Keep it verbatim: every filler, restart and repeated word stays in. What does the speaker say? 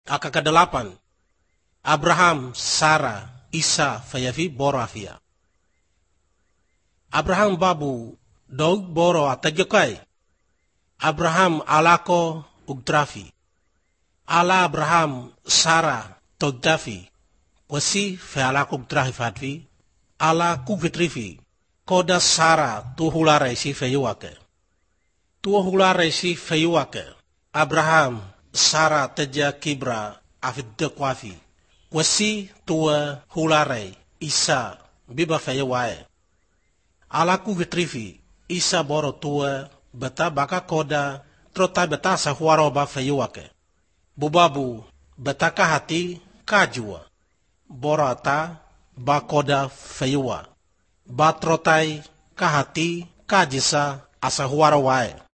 Aka kedelapan, Abraham, Sarah, Isa, Fayafi, Borafia. Abraham babu, dog boro atajokai. Abraham alako ugdrafi. Ala Abraham, Sarah, togdafi. Wasi fe alako ugdrafi fatvi. Ala kuvitrifi. Koda Sarah tuhulare si feyuake. Tuhulare si feyuake. Abraham, Sarah teja kibra afidde kwafi. Wasi tua hulare Isa biba feyuae. Ala kuvitrifi. Isa boro tua beta baka koda trota beta sahuaro ba feyuake. Bubabu beta kahati kajua. Boro ata ba koda feyua. Ba trotai kahati kajisa asahuaro wae.